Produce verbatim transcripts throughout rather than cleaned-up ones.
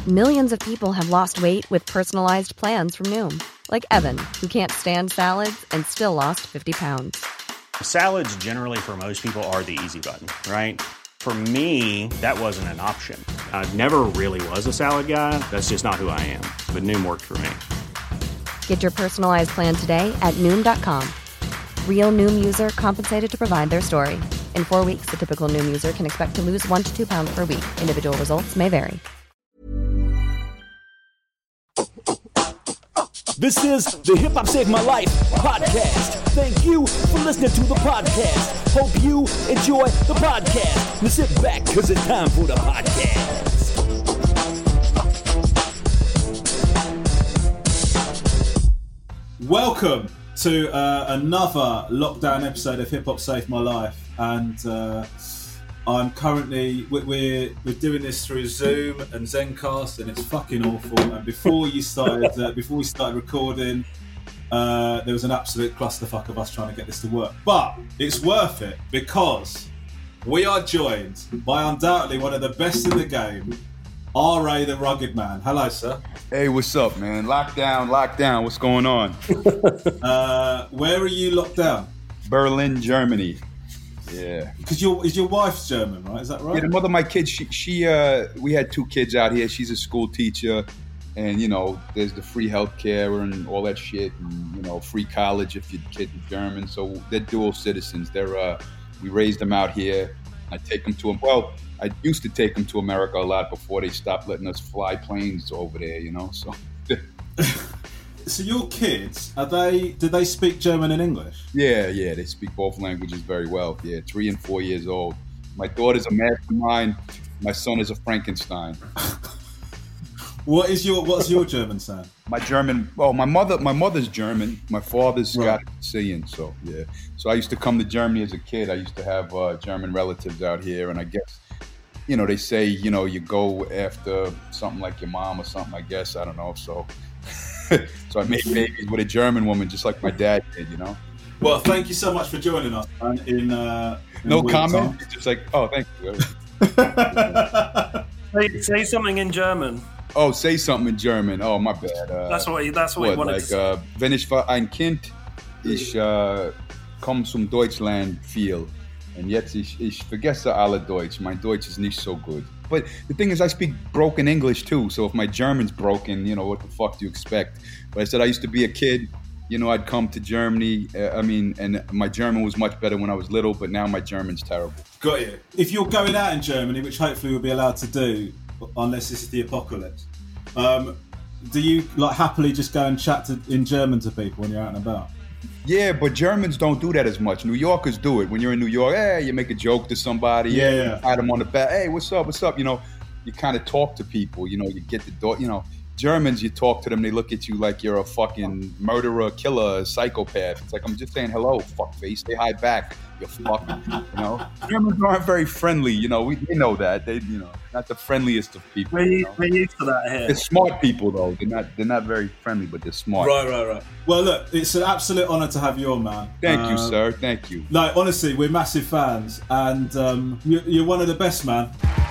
Millions of people have lost weight with personalized plans from Noom. Like Evan, who can't stand salads and still lost fifty pounds. Salads generally for most people are the easy button, right? For me, that wasn't an option. I never really was a salad guy. That's just not who I am. But Noom worked for me. Get your personalized plan today at Noom dot com. Real Noom user compensated to provide their story. In four weeks, the typical Noom user can expect to lose one to two pounds per week. Individual results may vary. This is the Hip Hop Saved My Life podcast. Thank you for listening to the podcast. Hope you enjoy the podcast. Now sit back, because it's time for the podcast. Welcome to uh, another lockdown episode of Hip Hop Saved My Life. And uh, I'm currently, we're, we're doing this through Zoom and Zencast, and it's fucking awful. And before you started, uh, before we started recording, uh, there was an absolute clusterfuck of us trying to get this to work. But it's worth it because we are joined by undoubtedly one of the best in the game, R A the Rugged Man. Hello, sir. Hey, what's up, man? Lockdown, lockdown. What's going on? uh, where are you locked down? Berlin, Germany. Yeah. Because your is your wife's German, right? Is that right? Yeah, the mother of my kids, she, she uh, we had two kids out here. She's a school teacher, and, you know, there's the free healthcare and all that shit, and, you know, free college if your kid is German. So they're dual citizens. They're, uh, we raised them out here. I take them to them. Well, I used to take them to America a lot before they stopped letting us fly planes over there, you know, so. So your kids, are they, do they speak German and English? Yeah, yeah, they speak both languages very well. Yeah, three and four years old. My daughter's a mastermind. My son is a Frankenstein. What is your, what's your German sound? My German, well, my mother, my mother's German. My father's Right. Scottish Sicilian, so yeah. So I used to come to Germany as a kid. I used to have uh, German relatives out here, and I guess, you know, they say, you know, you go after something like your mom or something, I guess. I don't know, so. So I made babies with a German woman, just like my dad did, you know. Well, thank you so much for joining us. Man, in, uh, in No weird comment. times. It's just like, oh, thank you. Say, say something in German. Oh, say something in German. Oh, my bad. Uh, That's what he, that's what, he what, wanted like, to say. uh, wenn ich war ein Kind, ich äh, komm zum Deutschland viel. Und jetzt ich, ich vergesse alle Deutsch. My Deutsch is nicht so good. But the thing is, I speak broken English too. So if my German's broken, you know, what the fuck do you expect? But I said I used to be a kid. You know, I'd come to Germany. Uh, I mean, and my German was much better when I was little, but now my German's terrible. Got you. If you're going out in Germany, which hopefully we'll be allowed to do, unless this is the apocalypse, um, do you like happily just go and chat to, in German to people when you're out and about? Yeah, but Germans don't do that as much. New Yorkers do it. When you're in New York, hey, you make a joke to somebody. Yeah, you yeah. pat them on the back. Hey, what's up? What's up? You know, you kind of talk to people. You know, you get the door. You know, Germans, you talk to them, they look at you like you're a fucking murderer, killer, psychopath. It's like, I'm just saying hello, fuckface. Say hi back, you fuck. You know, Germans aren't very friendly. You know, we, we know that. They, you know, not the friendliest of people. We're, You know? we're used to that here. They're smart people though. They're not. They're not very friendly, but they're smart. Right, right, right. Well, look, it's an absolute honour to have you on, man. Thank you, Um, sir. Thank you. No, honestly, we're massive fans, and um, you, you're one of the best, man.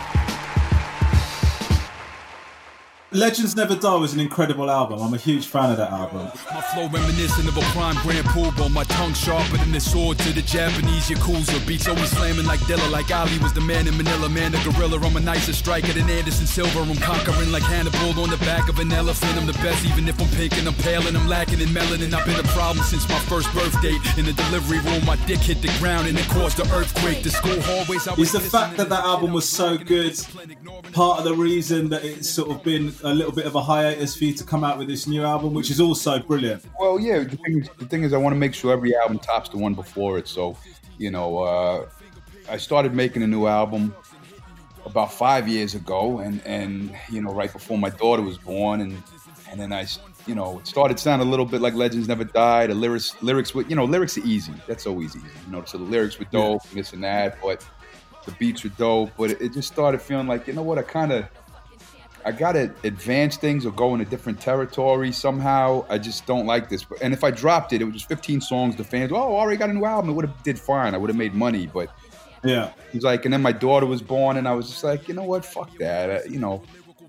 Legends Never Die was an incredible album. I'm a huge fan of that album. My flow reminiscent of a prime grand poobah. My tongue sharper than the sword to the Japanese Yakuza. Beats always slamming like Dilla, like Ali was the man in Manila. Man, the gorilla, I'm a nicer striker than Anderson Silva. I'm conquering like Hannibal on the back of an elephant. I'm the best even if I'm pink and I'm pale and I'm lacking in melanin. I've been a problem since my first birth date. In the delivery room, my dick hit the ground and it caused the earthquake. The school hallways, I was Is the fact that that album was so good part of the reason that it's sort of been a little bit of a hiatus for you to come out with this new album, which is also brilliant? Well, yeah. The thing is, the thing is I want to make sure every album tops the one before it. So, you know, uh, I started making a new album about five years ago, and and you know, right before my daughter was born, and and then I, you know, it started sounding a little bit like Legends Never Die. The lyrics, lyrics, with you know, lyrics are easy. That's always easy. You know, so the lyrics were dope, and this and that, but the beats were dope. But it, it just started feeling like, you know what, I kind of. I gotta advance things or go in a different territory somehow. I just don't like this. And if I dropped it, it was just fifteen songs. The fans, oh, I already got a new album. It would have did fine. I would have made money. But yeah, it was like, and then my daughter was born, and I was just like, you know what, fuck that. Uh, you know,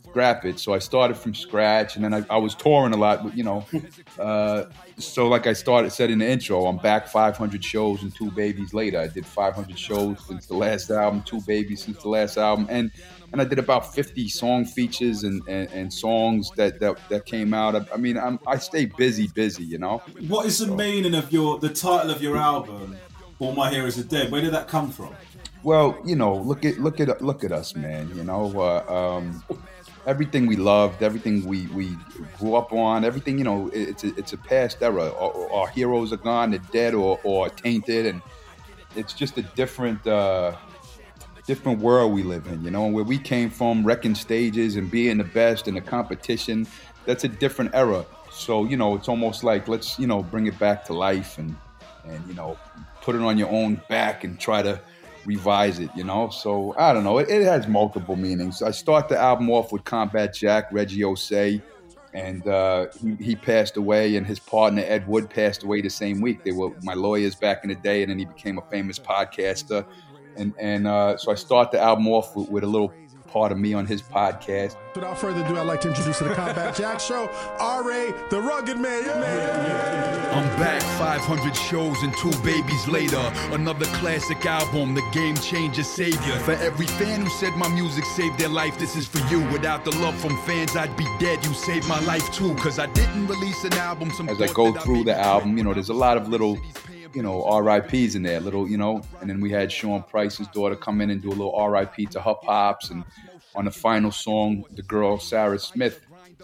scrap it. So I started from scratch, and then I, I was touring a lot, you know. Uh, so like I started said in the intro, I'm back five hundred shows and two babies later. I did five hundred shows since the last album, two babies since the last album, and and I did about fifty song features and, and, and songs that, that that came out. I, I mean, I'm, I stay busy, busy, you know. What is the so. meaning of your the title of your album, All My Heroes Are Dead? Where did that come from? Well, you know, look at look at look at us, man. You know, uh, um, everything we loved, everything we, we grew up on, everything. You know, it's a, it's a past era. Our, our heroes are gone, they're dead or, or tainted, and it's just a different uh, different world we live in. You know, and where we came from, wrecking stages and being the best in the competition. That's a different era. So you know, it's almost like let's you know bring it back to life and and you know put it on your own back and try to revise it, you know? So, I don't know. It, it has multiple meanings. I start the album off with Combat Jack, Reggie Osei, and uh, he, he passed away, and his partner, Ed Wood, passed away the same week. They were my lawyers back in the day, and then he became a famous podcaster. And and uh, so I start the album off with, with a little part of me on his podcast. Without further ado, I'd like to introduce to the Combat Jack Show, R A, the Rugged Man. Yeah, man. I'm back, five hundred shows and two babies later. Another classic album, the Game Changer Savior. For every fan who said my music saved their life, this is for you. Without the love from fans, I'd be dead. You saved my life too, cause I didn't release an album. Some As I go through the album, you know, there's a lot of little, you know, R I Ps in there, little, you know, and then we had Sean Price's daughter come in and do a little R I P to her pops, and on the final song, the girl Sarah Smith,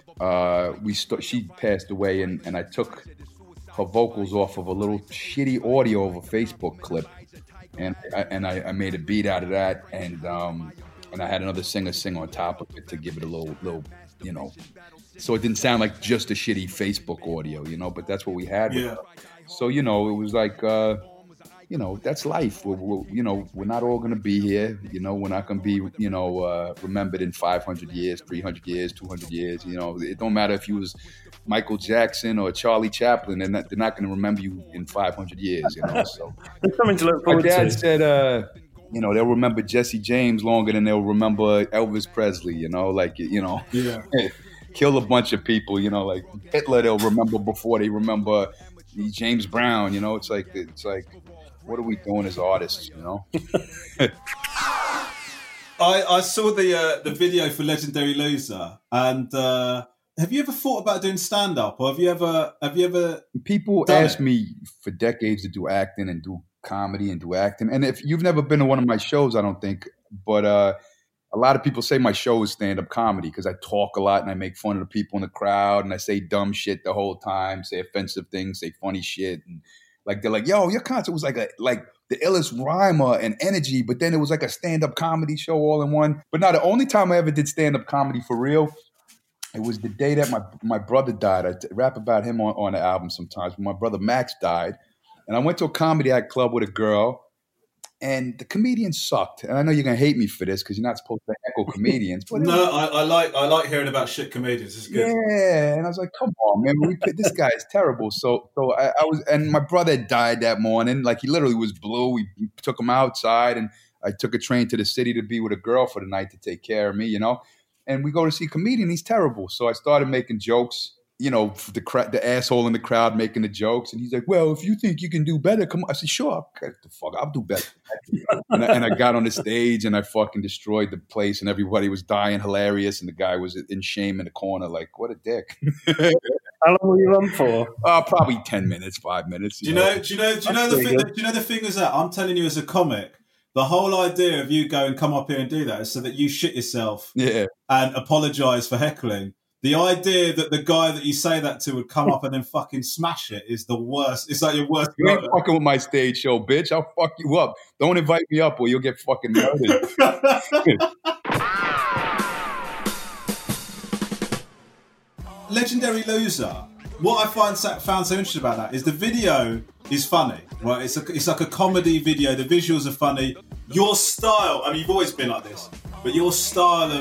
uh, we st- she passed away, and, and I took her vocals off of a little shitty audio of a Facebook clip, and I, and I, I made a beat out of that, and um, and I had another singer sing on top of it to give it a little little, you know, so it didn't sound like just a shitty Facebook audio, you know, but that's what we had. Yeah. So you know, it was like. Uh, You know, that's life. We're, we're, you know, we're not all going to be here. You know, we're not going to be, you know, uh, remembered in five hundred years, three hundred years, two hundred years. You know, it don't matter if you was Michael Jackson or Charlie Chaplin. They're not, they're not going to remember you in five hundred years, you know. So it's something to look forward to. My dad to. said, uh, you know, they'll remember Jesse James longer than they'll remember Elvis Presley, you know, like, you know. Yeah. Kill a bunch of people, you know, like Hitler they'll remember before they remember James Brown, you know. It's like, it's like, what are we doing as artists, you know? I, I saw the uh, the video for Legendary Loser, and uh, have you ever thought about doing stand up, or have you ever have you ever? People ask it? me for decades to do acting and do comedy and do acting, and if you've never been to one of my shows, I don't think, but uh, a lot of people say my show is stand up comedy because I talk a lot and I make fun of the people in the crowd and I say dumb shit the whole time, say offensive things, say funny shit, and like they're like, yo, your concert was like a like the illest rhymer and energy, but then it was like a stand-up comedy show all in one. But now the only time I ever did stand-up comedy for real, it was the day that my my brother died. I t- rap about him on, on the album sometimes. But my brother Max died, and I went to a comedy act club with a girl, and the comedian sucked. And I know you're gonna hate me for this because you're not supposed to heckle comedians. But no, I, I like I like hearing about shit comedians. It's good. Yeah, and I was like, come on, man, we this guy is terrible. So, so I, I was, and my brother died that morning. Like he literally was blue. We took him outside, and I took a train to the city to be with a girl for the night to take care of me, you know. And we go to see a comedian. He's terrible. So I started making jokes. You know, the cra- the asshole in the crowd making the jokes. And he's like, well, if you think you can do better, come on. I said, sure, okay, the fuck, I'll do better. and, I, and I got on the stage and I fucking destroyed the place and everybody was dying hilarious. And the guy was in shame in the corner, like, what a dick. How long were you on for? Uh, probably ten minutes, five minutes. Do you know, know do you know, do you know the thing, do you know the thing is that I'm telling you as a comic, the whole idea of you going, come up here and do that is so that you shit yourself yeah. and apologize for heckling. The idea that the guy that you say that to would come up and then fucking smash it is the worst. It's like your worst. You ain't fucking with my stage show, bitch. I'll fuck you up. Don't invite me up or you'll get fucking murdered. Legendary Loser. What I find found so interesting about that is the video is funny, right? It's a, it's like a comedy video. The visuals are funny. Your style, I mean, you've always been like this, but your style of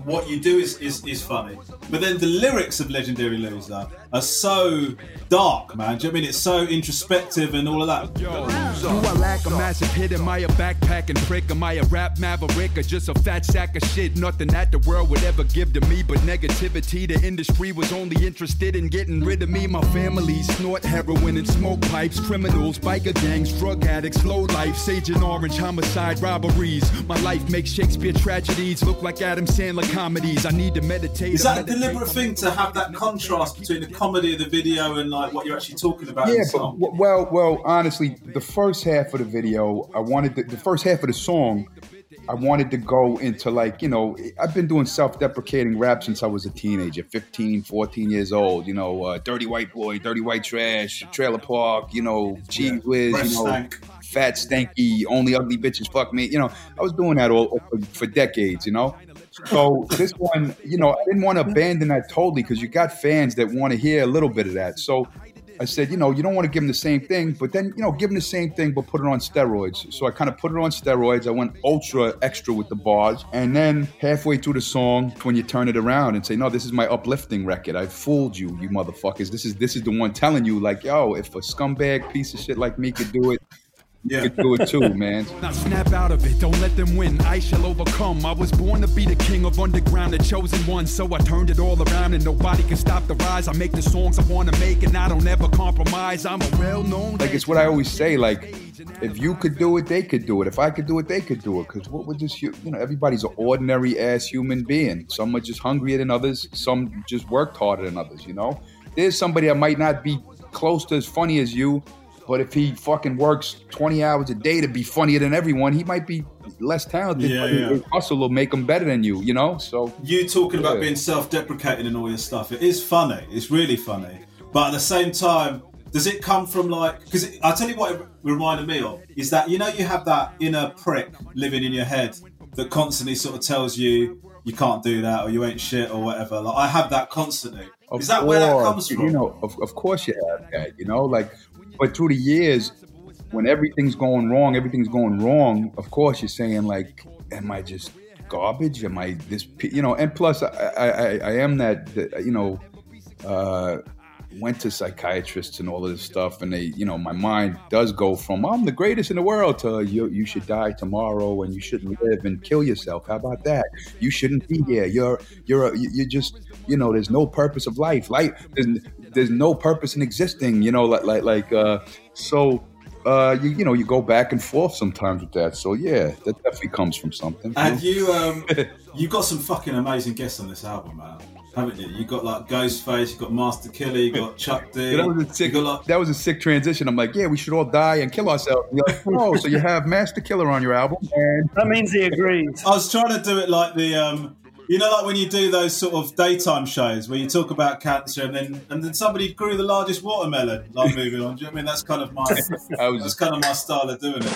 what you do is, is, is funny. But then the lyrics of Legendary Loser are so dark, man. Do you know what I mean? It's so introspective and all of that. Yo, do I lack a massive hit? Am I a backpacking prick? Am I a rap maverick or just a fat sack of shit? Nothing that the world would ever give to me but negativity. The industry was only interested in getting rid of me. My family snort heroin and smoke pipes. Criminals, biker gangs, drug addicts, low life, Sage and Orange, homicide, robberies. My life makes Shakespeare tragedies look like Adam Sandler comedies. I need to meditate. Is that a deliberate thing to have that contrast between the comedy of the video and like what you're actually talking about? Yeah, but well, well, honestly, the first half of the video, I wanted to, the first half of the song, I wanted to go into like, you know, I've been doing self-deprecating rap since I was a teenager, fifteen, fourteen years old, you know, uh, Dirty White Boy, Dirty White Trash, Trailer Park, you know, Cheese yeah. Whiz, Fresh you know, stank. Fat Stanky, Only Ugly Bitches Fuck Me. You know, I was doing that all for, for decades, you know. So this one, you know, I didn't want to abandon that totally because you got fans that want to hear a little bit of that. So I said, you know, you don't want to give them the same thing, but then, you know, give them the same thing, but put it on steroids. So I kind of put it on steroids. I went ultra extra with the bars. And then halfway through the song, when you turn it around and say, no, this is my uplifting record. I fooled you, you motherfuckers. This is this is the one telling you, like, yo, if a scumbag piece of shit like me could do it, yeah. You could do it too, man. Now snap out of it, don't let them win. I shall overcome. I was born to be the king of underground, the chosen one. So I turned it all around and nobody can stop the rise. I make the songs I want to make and I don't ever compromise. I'm a well-known... Like, it's what I always say, like, if you could do it, they could do it. If I could do it, they could do it. Because what would just, you know, everybody's an ordinary-ass human being. Some are just hungrier than others. Some just worked harder than others, you know? There's somebody that might not be close to as funny as you, but if he fucking works twenty hours a day to be funnier than everyone, he might be less talented. Yeah, but yeah. His hustle will make him better than you, you know? So you talking yeah. about being self-deprecating and all your stuff, it is funny. It's really funny. But at the same time, does it come from like... Because I'll tell you what it reminded me of, is that, you know, you have that inner prick living in your head that constantly sort of tells you you can't do that or you ain't shit or whatever. Like, I have that constantly. Of is that course, where that comes from? You know, of, of course you have that, you know? Like, but through the years... when everything's going wrong, everything's going wrong, of course you're saying, like, am I just garbage? Am I this, you know, and plus I, I, I am that, you know, uh, went to psychiatrists and all of this stuff, and they, you know, my mind does go from, I'm the greatest in the world to you, you should die tomorrow and you shouldn't live and kill yourself. How about that? You shouldn't be here. You're, you're, a, you're just, you know, there's no purpose of life. Life, there's, there's no purpose in existing, you know, like, like, like, uh, so, Uh, you, you know, you go back and forth sometimes with that. So, yeah, that definitely comes from something. And you, um, you got some fucking amazing guests on this album, man, haven't you? You got, like, Ghostface, you got Master Killer, you got Chuck D. Yeah, that, was a sick, got, like... that was a sick transition. I'm like, yeah, we should all die and kill ourselves. You're like, oh, so you have Master Killer on your album. And that means he agrees. I was trying to do it like the... Um, You know, like when you do those sort of daytime shows where you talk about cancer and then and then somebody grew the largest watermelon, like moving on. Do you know what I mean? That's kind of my that's just... kind of my style of doing it.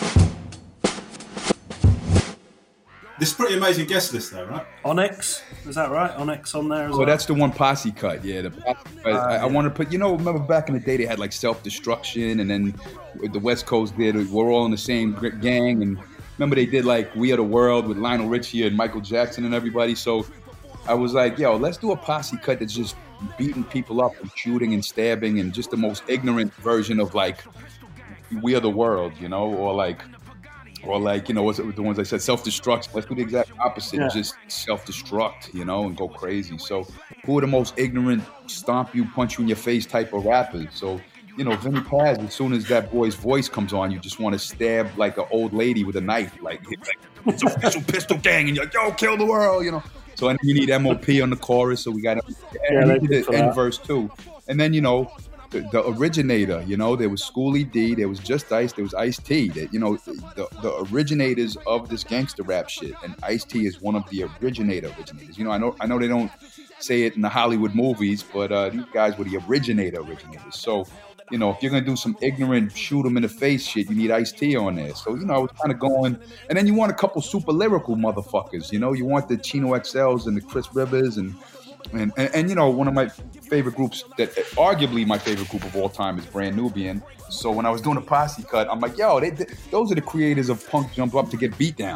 This pretty amazing guest list, though, right? Onyx, is that right? Onyx on there as well. Well, that's the one posse cut. Yeah, the posse cut. Uh, I, yeah. I want to put. You know, remember back in the day they had like Self Destruction, and then the West Coast did. We're all in the same gang and. Remember they did like We Are the World with Lionel Richie and Michael Jackson and everybody. So I was like, yo, let's do a posse cut that's just beating people up and shooting and stabbing and just the most ignorant version of like We Are the World, you know, or like, or like, you know, what's it, the ones I said, self-destruct. Let's do the exact opposite, yeah. Just self-destruct, you know, and go crazy. So who are the most ignorant, stomp you, punch you in your face type of rappers? So you know, Vinny Paz, as soon as that boy's voice comes on, you just want to stab like an old lady with a knife. Like, it's official pistol gang. And you're like, yo, kill the world, you know. So and you need M O P on the chorus. So we got yeah, the end verse too. And then, you know, the, the originator, you know, there was Schoolie D, there was Just Ice, there was Ice-T. That, you know, the, the originators of this gangster rap shit. And Ice-T is one of the originator originators. You know, I know, I know they don't say it in the Hollywood movies, but uh, these guys were the originator originators. So, you know, if you're going to do some ignorant shoot them in the face shit, you need Ice-T on there. So, you know, I was kind of going, and then you want a couple super lyrical motherfuckers, you know, you want the Chino X Ls and the Chris Rivers and, and, and, and, you know, one of my favorite groups that arguably my favorite group of all time is Brand Nubian. So when I was doing a posse cut, I'm like, yo, they, they, those are the creators of Punk Jump Up to Get Beat Down.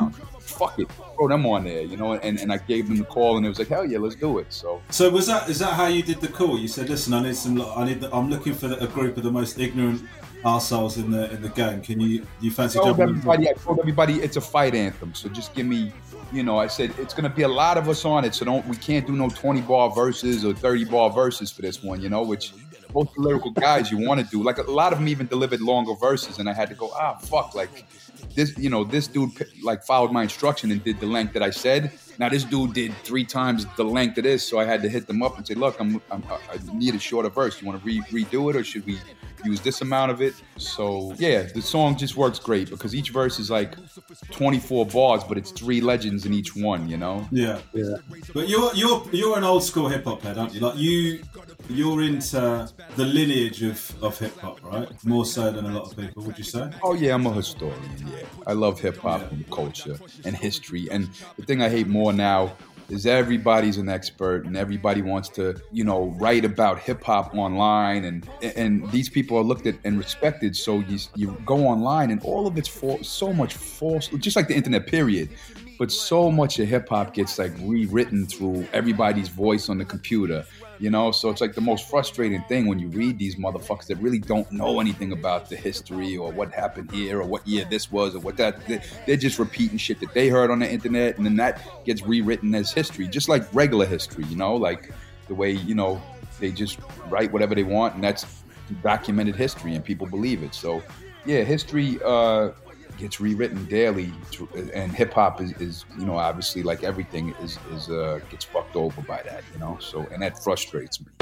fuck it, throw them on there, you know. And, and I gave them the call, and it was like, hell yeah, let's do it. So, so was that is that how you did the call? You said, listen, I need some, I need, the, I'm looking for the, a group of the most ignorant arseholes in the in the game. Can you do you fancy? I told jumping everybody, I told everybody it's a fight anthem. So just give me, you know, I said it's gonna be a lot of us on it. So don't we can't do no twenty bar verses or thirty bar verses for this one, you know, which. Most of the lyrical guys you want to do, like a lot of them even delivered longer verses, and I had to go, ah, fuck, like this, you know, this dude like followed my instruction and did the length that I said. Now this dude did three times the length of this, so I had to hit them up and say, look, I'm, I'm I need a shorter verse. You want to re- redo it, or should we use this amount of it? So yeah, the song just works great because each verse is like twenty-four bars, but it's three legends in each one, you know? Yeah, yeah. But you're you're you're an old school hip hop head, aren't you? Like you you're into the lineage of, of hip hop, right? More so than a lot of people, would you say? Oh yeah, I'm a historian. Yeah, I love hip hop yeah. and culture and history. And the thing I hate more now is everybody's an expert and everybody wants to, you know, write about hip hop online, and and these people are looked at and respected. So you you go online and all of it's for so much false, just like the internet, period. But so much of hip hop gets like rewritten through everybody's voice on the computer, you know? So it's like the most frustrating thing when you read these motherfuckers that really don't know anything about the history or what happened here or what year this was or what that, they're just repeating shit that they heard on the internet, and then that gets rewritten as history, just like regular history, you know? Like the way, you know, they just write whatever they want, and that's documented history and people believe it. So yeah, history, uh, gets rewritten daily, and hip hop is, is, you know, obviously like everything is is uh, gets fucked over by that, you know. So and that frustrates me.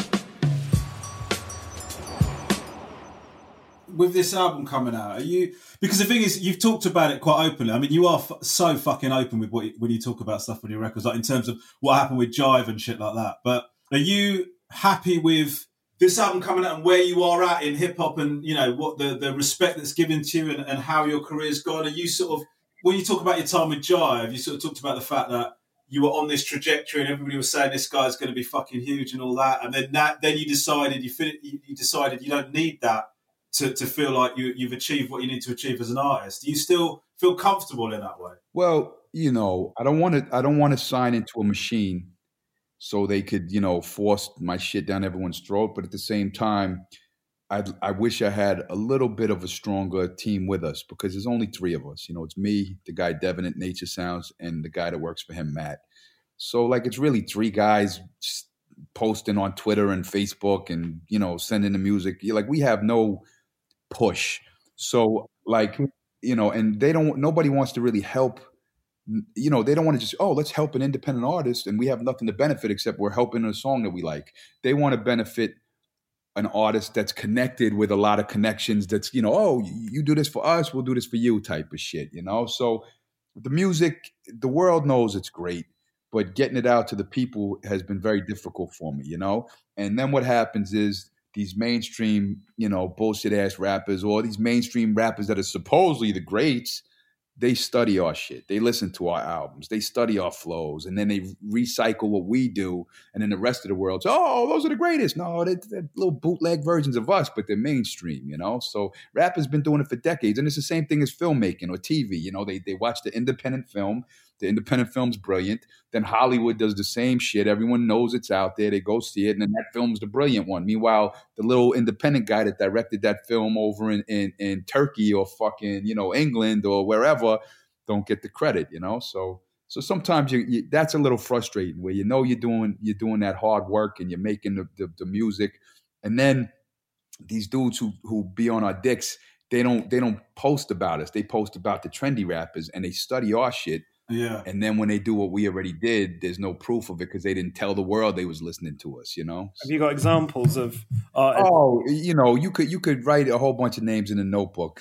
With this album coming out, are you? Because the thing is, you've talked about it quite openly. I mean, you are f- so fucking open with what you, when you talk about stuff on your records, like in terms of what happened with Jive and shit like that. But are you happy with this album coming out and where you are at in hip hop, and you know what the, the respect that's given to you, and, and how your career's gone? Are you sort of, when you talk about your time with Jive, you sort of talked about the fact that you were on this trajectory and everybody was saying this guy's going to be fucking huge and all that, and then that then you decided you fin- you decided you don't need that to, to feel like you you've achieved what you need to achieve as an artist. Do you still feel comfortable in that way? Well, you know, I don't want to I don't want to sign into a machine so they could, you know, force my shit down everyone's throat. But at the same time, I I wish I had a little bit of a stronger team with us, because there's only three of us. You know, it's me, the guy Devin at Nature Sounds, and the guy that works for him, Matt. So, like, it's really three guys posting on Twitter and Facebook and, you know, sending the music. Like, we have no push. So, like, you know, and they don't, nobody wants to really help. You know, they don't want to just, oh, let's help an independent artist and we have nothing to benefit except we're helping a song that we like. They want to benefit an artist that's connected with a lot of connections, that's, you know, oh, you do this for us, we'll do this for you type of shit, you know? So the music, the world knows it's great, but getting it out to the people has been very difficult for me, you know? And then what happens is these mainstream, you know, bullshit ass rappers, or these mainstream rappers that are supposedly the greats, they study our shit. They listen to our albums. They study our flows, and then they recycle what we do. And then the rest of the world, oh, those are the greatest. No, they're, they're little bootleg versions of us, but they're mainstream, you know? So rap has been doing it for decades. And it's the same thing as filmmaking or T V. You know, they they watch the independent film. The independent film's brilliant. Then Hollywood does the same shit. Everyone knows it's out there. They go see it, and then that film's the brilliant one. Meanwhile, the little independent guy that directed that film over in, in, in Turkey or fucking, you know, England or wherever don't get the credit, you know? So so sometimes you, you, that's a little frustrating, where you know you're doing you're doing that hard work and you're making the, the, the music, and then these dudes who who be on our dicks, they don't they don't post about us. They post about the trendy rappers, and they study our shit. Yeah. And then when they do what we already did, there's no proof of it because they didn't tell the world they was listening to us, you know? Have you got examples of artists? Oh, you know, you could you could write a whole bunch of names in a notebook.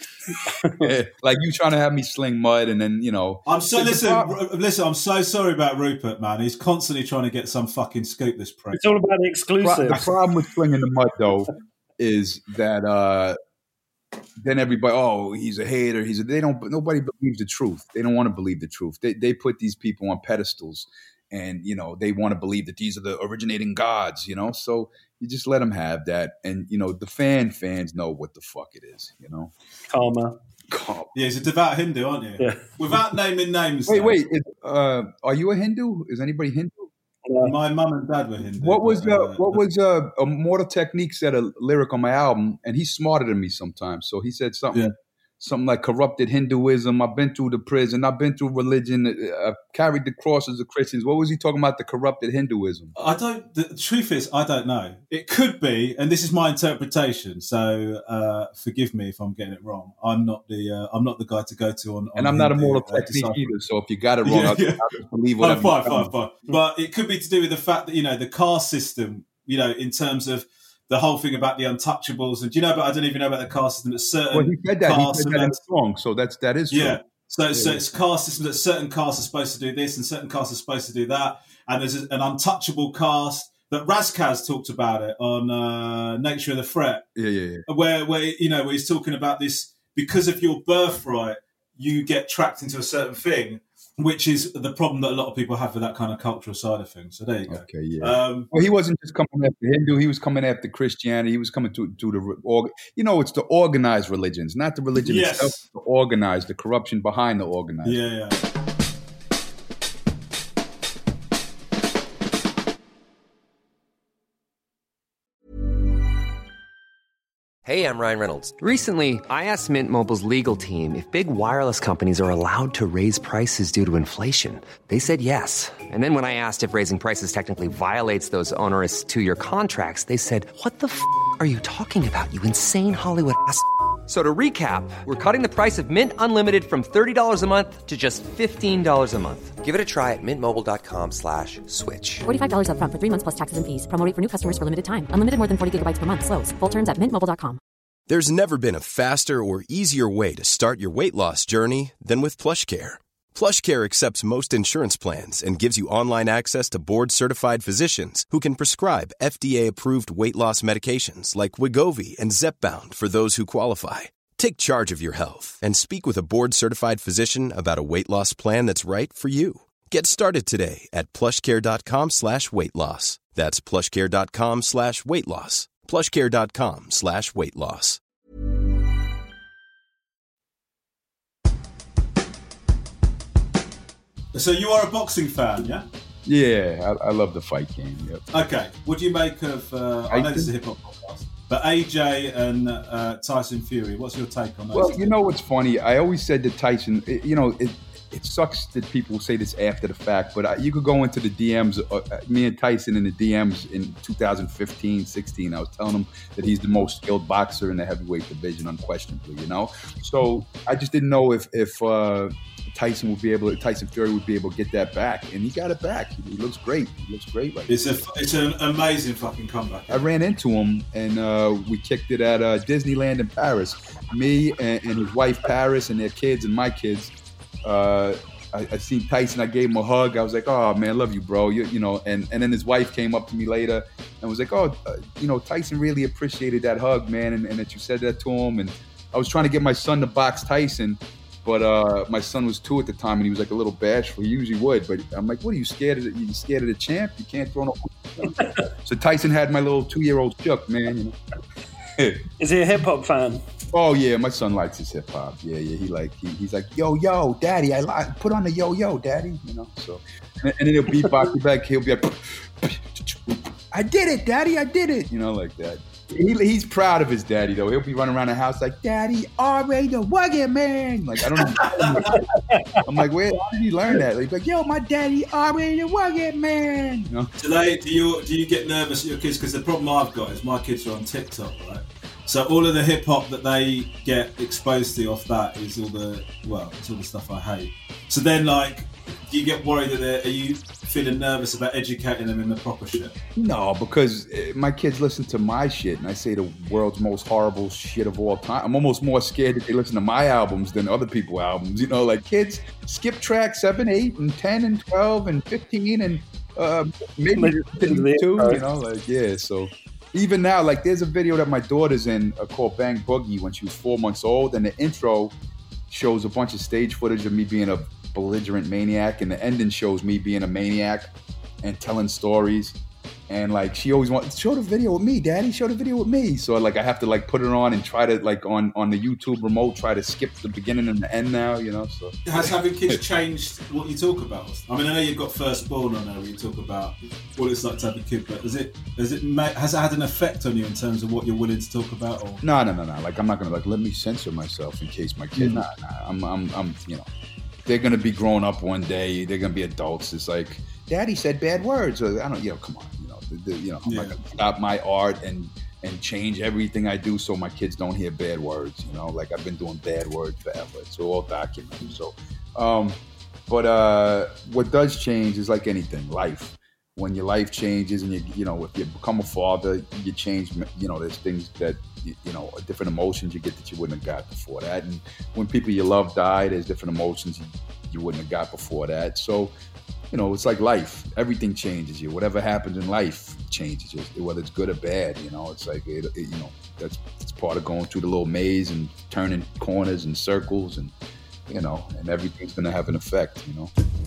Like you trying to have me sling mud, and then, you know. I'm so listen, r- listen, I'm so sorry about Rupert, man. He's constantly trying to get some fucking scoop, this prick. It's all about the exclusive. The problem with slinging the mud, though, is that uh then everybody, oh, he's a hater. He's a, they don't, nobody believes the truth. They don't want to believe the truth. They they put these people on pedestals, and, you know, they want to believe that these are the originating gods, you know? So you just let them have that. And, you know, the fan fans know what the fuck it is, you know? Karma. God. Yeah, he's a devout Hindu, aren't you? Yeah. Without naming names. Wait, though, wait. Is, uh, are you a Hindu? Is anybody Hindu? My mum and dad were Hindu. What was but, uh, uh, what was uh, a Mortal Technique said a lyric on my album, and he's smarter than me sometimes. So he said something, Yeah. something like corrupted Hinduism. I've been through the prison. I've been through religion. I've carried the crosses of Christians. What was he talking about? The corrupted Hinduism. I don't. The truth is, I don't know. It could be, and this is my interpretation. So uh, forgive me if I'm getting it wrong. I'm not the. Uh, I'm not the guy to go to on. on And I'm not a Hindu, Mortal uh, Technique decipher. either. So if you got it wrong, Yeah, I'll, yeah. I'll just believe Oh, whatever. fine, you tell fine, me. fine. But it could be to do with the fact that you know the caste system. You know, in terms of the whole thing about the untouchables, and do you know about? I don't even know about the caste system. That certain Well, he said that. He castes said are that in meant- song. So that's that is true. Yeah. So, Yeah, so yeah. it's caste system that certain castes are supposed to do this and certain castes are supposed to do that. And there's an untouchable caste that Razkaz talked about it on uh, Nature of the Threat, Yeah, yeah, yeah. where, where, you know, where he's talking about this, because of your birthright, you get trapped into a certain thing, which is the problem that a lot of people have with that kind of cultural side of things. So there you go. Okay, yeah. Um, Well, he wasn't just coming after Hindu. He was coming after Christianity. He was coming to, to the, org- you know, it's the organized religions, not the religion Yes. itself, the organized, the corruption behind the organized. yeah, yeah. Hey, I'm Ryan Reynolds. Recently, I asked Mint Mobile's legal team if big wireless companies are allowed to raise prices due to inflation. They said yes. And then when I asked if raising prices technically violates those onerous two-year contracts, they said, "What the f*** are you talking about, you insane Hollywood ass?" So to recap, we're cutting the price of Mint Unlimited from thirty dollars a month to just fifteen dollars a month. Give it a try at mintmobile.com slash switch. forty-five dollars up front for three months plus taxes and fees. Promo rate for new customers for limited time. Unlimited more than forty gigabytes per month. Slows full terms at mint mobile dot com. There's never been a faster or easier way to start your weight loss journey than with PlushCare. PlushCare accepts most insurance plans and gives you online access to board-certified physicians who can prescribe F D A-approved weight loss medications like Wegovy and Zepbound for those who qualify. Take charge of your health and speak with a board-certified physician about a weight loss plan that's right for you. Get started today at plushcare.com slash weight loss. That's plushcare.com slash weight loss. plushcare.com slash weight loss. So you are a boxing fan, yeah? Yeah, I, I love the fight game. Yep. Okay. What do you make of, uh, I know this is a hip-hop podcast, but A J and uh, Tyson Fury, what's your take on those? Well, two? you know what's funny? I always said that Tyson, it, you know, it, it sucks that people say this after the fact, but I, you could go into the D Ms, uh, me and Tyson in the D Ms in two thousand fifteen, sixteen. I was telling him that he's the most skilled boxer in the heavyweight division, unquestionably, you know? So I just didn't know if, if uh, Tyson would be able to, Tyson Fury would be able to get that back. And he got it back. He, he looks great. He looks great right It's, a, it's an amazing fucking comeback. I ran into him, and uh, we kicked it at uh, Disneyland in Paris. Me and, and his wife, Paris, and their kids and my kids. Uh, I, I seen Tyson. I gave him a hug. I was like, "Oh man, I love you, bro." You, you know. And, and then his wife came up to me later and was like, "Oh, uh, you know, Tyson really appreciated that hug, man, and, and that you said that to him." And I was trying to get my son to box Tyson, but uh, my son was two at the time, and he was like a little bashful. He usually would, but I'm like, "What are you scared of? You scared of the champ? You can't throw no." So Tyson had my little two-year-old Chuck, man. You know. Is he a hip hop fan? Oh yeah, my son likes his hip hop. Yeah, yeah. He like he, he's like, yo, yo, daddy, I like put on the yo, yo, daddy. You know. So and, and then he'll beatbox it back. He'll be like, I did it, daddy, I did it. You know, like that. He, he's proud of his daddy though. He'll be running around the house like, Daddy, already the Wugget man. Like I don't know. I'm like, where how did he learn that? Like, like yo, my daddy already the Wugget man. You know? Do they? Do you? Do you get nervous at your kids? Because the problem I've got is my kids are on TikTok, right? So all of the hip hop that they get exposed to off that is all the well, it's all the stuff I hate. So then, like, do you get worried that they're, are you feeling nervous about educating them in the proper shit? No, because my kids listen to my shit, and I say the world's most horrible shit of all time. I'm almost more scared that they listen to my albums than other people's albums. You know, like kids skip track seven, eight, and ten, and twelve, and fifteen, and uh, maybe fifty-two. You know, like yeah. So even now, like there's a video that my daughter's in uh, called Bang Boogie when she was four months old, and the intro shows a bunch of stage footage of me being a belligerent maniac, and the ending shows me being a maniac and telling stories. And like she always wants, show the video with me, Daddy. Show the video with me. So like I have to like put it on and try to like on, on the YouTube remote try to skip the beginning and the end now, you know. So has having kids changed what you talk about? I mean, I know you've got Firstborn on there where you talk about what it's like to have a kid, but has it has it has it had an effect on you in terms of what you're willing to talk about? Or? No, no, no, no. Like I'm not gonna like let me censor myself in case my kid. Mm. Nah, nah. I'm, I'm, I'm, you know, they're gonna be grown up one day. They're gonna be adults. It's like, Daddy said bad words. Or, I don't, you know, come on. The, you know, I'm yeah. not gonna stop my art and and change everything I do so my kids don't hear bad words. You know, like I've been doing bad words forever. It's all documented. So, um, but uh, what does change is like anything, life. When your life changes and you you know, if you become a father, you change. You know, there's things that you, you know, different emotions you get that you wouldn't have got before that. And when people you love die, there's different emotions you, you wouldn't have got before that. So. You know, it's like life. Everything changes you. Whatever happens in life changes you, whether it's good or bad. You know, it's like, it, it, you know, that's it's part of going through the little maze and turning corners and circles and, you know, and everything's going to have an effect, you know.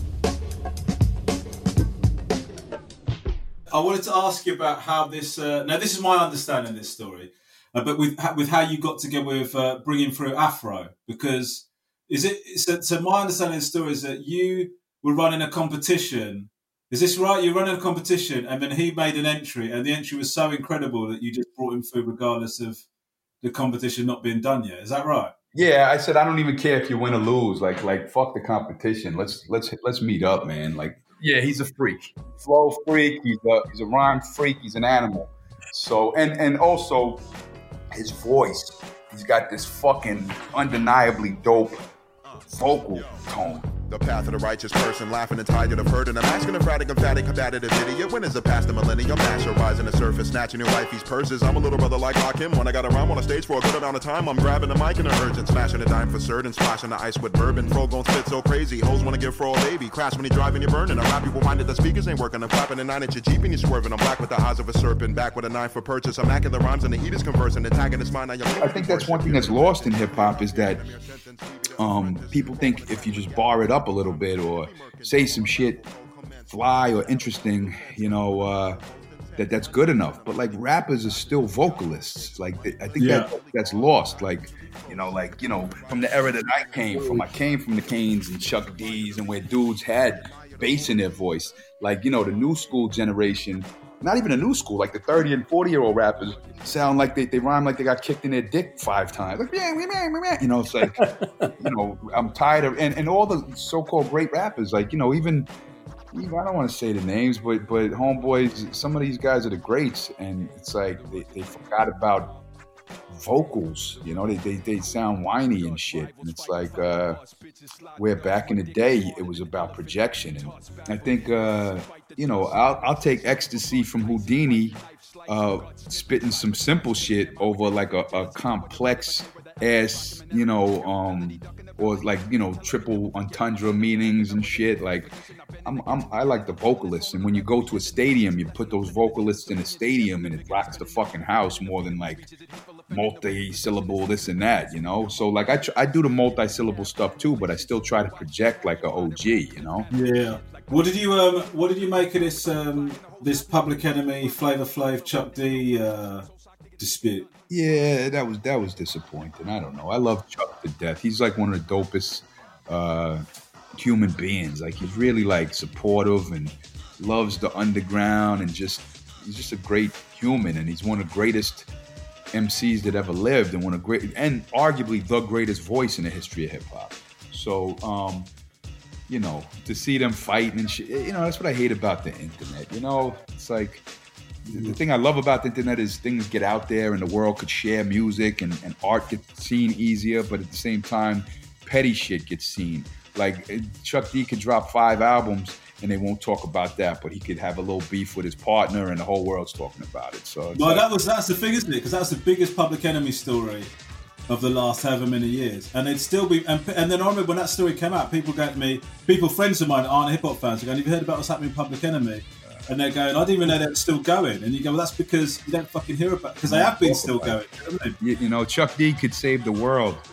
I wanted to ask you about how this, uh, now this is my understanding of this story, uh, but with with how you got together with uh, bringing through Afro, because is it, so, so my understanding of the story is that you, we're running a competition. Is this right? You're running a competition and then he made an entry and the entry was so incredible that you just brought him through regardless of the competition not being done yet. Is that right? Yeah, I said I don't even care if you win or lose. Like, like fuck the competition. Let's let's let's meet up, man. Like, yeah, he's a freak, flow freak. He's a he's a rhyme freak. He's an animal. So and and also his voice. He's got this fucking undeniably dope vocal tone. The path of the righteous person, laughing and tired of hurting. I'm asking emphatic, emphatic, combative idiot. When is the past the millennium? Master rising the surface, snatching your wifey's purses. I'm a little brother like Hakim. When I got a rhyme on a stage for a good amount of time, I'm grabbing the mic in a urgent, smashing a dime for certain, splashing the ice with bourbon. Fro gon' spit so crazy, hoes wanna give Fro a baby. Crash when he driving, you're burning. I rap people minded the speakers ain't working. I'm clapping a nine inch Jeep and you're swerving. I'm black with the eyes of a serpent, back with a knife for purchase. I'm hacking the rhymes and the heat is conversing, attacking his mind. I think that's one thing that's lost in hip hop is that um, people think if you just bar it up a little bit or or say some shit fly or interesting, you know, uh, that that's good enough. But like rappers are still vocalists. Like they, I think yeah. that that's lost. Like, you know, like, you know, from the era that I came from, I came from the Kanes and Chuck D's and where dudes had bass in their voice. Like, you know, the new school generation, not even a new school, like the thirty and forty year old rappers sound like they, they rhyme like they got kicked in their dick five times. Like, yeah, you know, it's like, you know, I'm tired of, and, and all the so-called great rappers, like, you know, even, even I don't want to say the names, but, but homeboys, some of these guys are the greats. And it's like, they, they forgot about vocals, you know, they, they they sound whiny and shit. And it's like, uh, where back in the day, it was about projection. And I think, uh, you know, I'll, I'll take Ecstasy from Houdini, uh, spitting some simple shit over like a, a complex ass, you know, um, or like, you know, triple entendre meanings and shit. Like, I'm, I'm, I like the vocalists. And when you go to a stadium, you put those vocalists in a stadium and it rocks the fucking house more than like multi-syllable this and that, you know? So like I tr- I do the multi-syllable stuff too, but I still try to project like a O G, you know? Yeah. What did you um what did you make of this um this Public Enemy, Flavor Flav, Chuck D uh dispute? Yeah, that was that was disappointing. I don't know. I love Chuck to death. He's like one of the dopest uh human beings. Like he's really like supportive and loves the underground and just he's just a great human, and he's one of the greatest M Cs that ever lived, and one of great and arguably the greatest voice in the history of hip hop. So, um, you know, to see them fighting and shit, you know, that's what I hate about the internet. You know, it's like the thing I love about the internet is things get out there and the world could share music and, and art gets seen easier, but at the same time, petty shit gets seen. Like Chuck D could drop five albums and they won't talk about that, but he could have a little beef with his partner and the whole world's talking about it. So, well, like, that was that's the thing, isn't it? Because that's the biggest Public Enemy story of the last however many years, and it'd still be. And, and then I remember when that story came out, people going to me, people friends of mine that aren't hip hop fans, are going, "Have you heard about what's happening in Public Enemy?" And they're going, "I didn't even know they're still going." And you go, "Well, that's because you don't fucking hear about because they have been still going." You know, you, you know, Chuck D could save the world.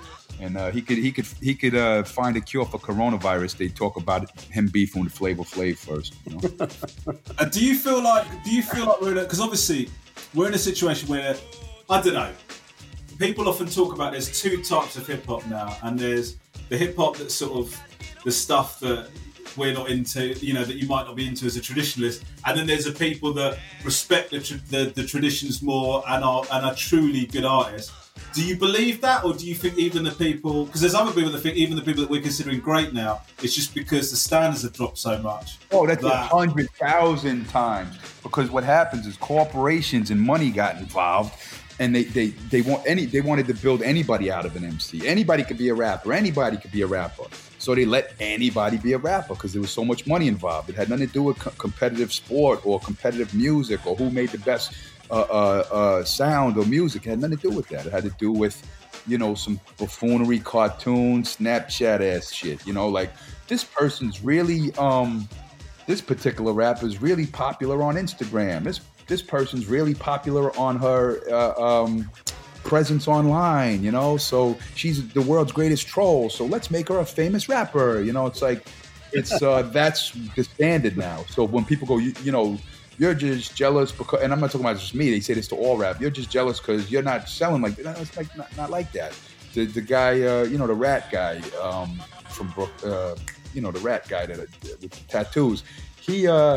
And uh, he could he could he could uh, find a cure for coronavirus. They talk about him beefing with Flavor Flav first. You know? And do you feel like do you feel like we're in a, because obviously we're in a situation where I don't know. People often talk about there's two types of hip hop now, and there's the hip hop that's sort of the stuff that we're not into, you know, that you might not be into as a traditionalist, and then there's the people that respect the tra- the, the traditions more and are and are truly good artists. Do you believe that, or do you think even the people, because there's other people that think even the people that we're considering great now, it's just because the standards have dropped so much? Oh, that's that... a hundred thousand times. Because what happens is corporations and money got involved, and they, they, they want any they wanted to build anybody out of an M C. Anybody could be a rapper. Anybody could be a rapper. So they let anybody be a rapper because there was so much money involved. It had nothing to do with co- competitive sport or competitive music or who made the best uh, uh, uh, sound or music. It had nothing to do with that. It had to do with, you know, some buffoonery, cartoons, Snapchat ass shit. You know, like this person's really, um, this particular rapper is really popular on Instagram. This this person's really popular on her uh, um, presence online, you know, so she's the world's greatest troll. So let's make her a famous rapper. You know, it's like, it's uh, that's the standard now. So when people go, you, you know, you're just jealous because, and I'm not talking about just me, they say this to all rap, you're just jealous because you're not selling like that. No, it's like not, not like that. The the guy, uh, you know, the rat guy um, from Brook, uh, you know, the rat guy that uh, with the tattoos, he uh,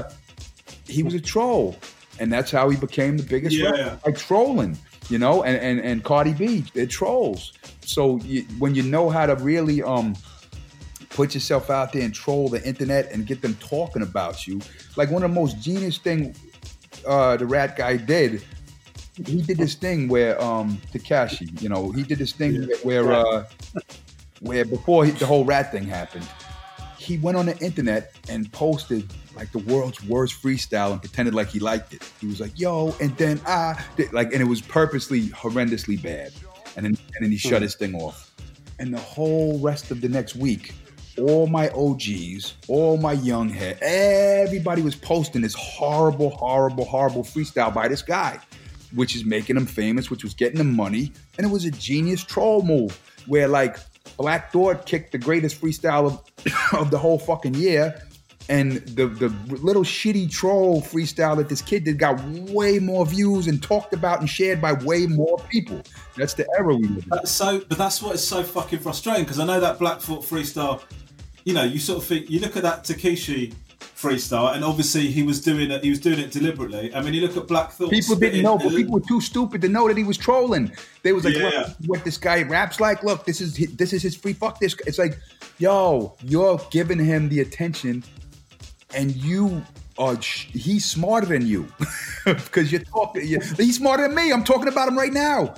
he was a troll, and that's how he became the biggest yeah, rapper, yeah. by trolling. You know, and, and, and Cardi B, they're trolls. So you, when you know how to really um put yourself out there and troll the internet and get them talking about you, like one of the most genius thing uh, the rat guy did, he did this thing where um Tekashi, you know, he did this thing yeah. where uh, where before he, the whole rat thing happened, he went on the internet and posted like the world's worst freestyle and pretended like he liked it. He was like, yo, and then I did, like, and it was purposely horrendously bad. And then, and then he shut his thing off. And the whole rest of the next week, all my O Gs, all my young head, everybody was posting this horrible, horrible, horrible freestyle by this guy, which is making him famous, which was getting him money. And it was a genius troll move where like Black Thought kicked the greatest freestyle of, of the whole fucking year. And the the little shitty troll freestyle that this kid did got way more views and talked about and shared by way more people. That's the era we live in. That's so, but that's what is so fucking frustrating, because I know that Blackfoot freestyle, you know, you sort of think, you look at that Takeshi freestyle, and obviously he was doing it, he was doing it deliberately. I mean, you look at Black Thought. People didn't know, but people were too stupid to know that he was trolling. They was like, yeah. what, what this guy raps like? Look, this is this is his free fuck this. It's like, yo, you're giving him the attention. And you are, he's smarter than you because you're talking, you're, he's smarter than me. I'm talking about him right now.